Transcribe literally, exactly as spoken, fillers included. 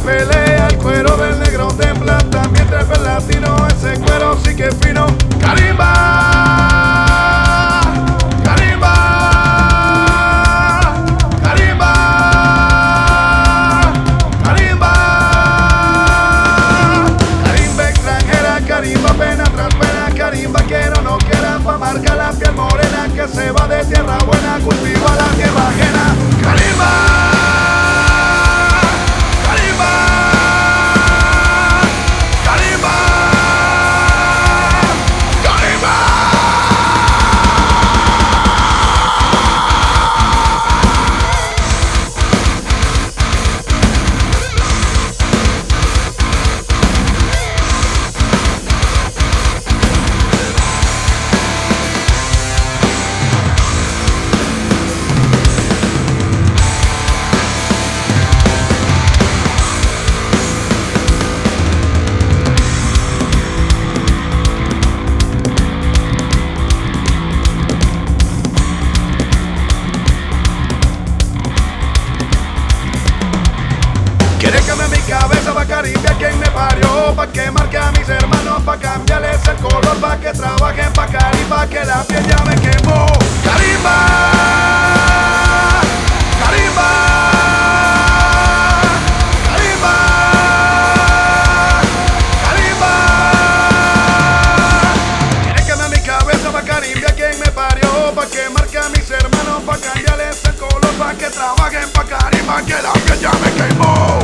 pelea, el cuero del negro tembla, también trae el latino, ese cuero sí que es fino. Carimba, carimba, carimba, carimba, carimba extranjera, carimba pena tras pena, carimba quiero no quiera, pa' marcar la piel morena, que se va de tierra buena, cultiva la tierra ajena. Carimba, carimba, carimba, carimba. Quiere cambiar mi cabeza pa' Caribe, quien me parió, pa' que marque a mis hermanos, pa' cambiarles el color, pa' que trabajen pa' Carimba, que la piel ya me quemó. Carimba, carimba, carimba, carimba. Quiere cambiar mi cabeza pa' Caribe, quien me parió, pa' que marque a mis hermanos, pa' cambiarles el color, pa' que trabajen pa' Carimba, que la piel ya me quemó.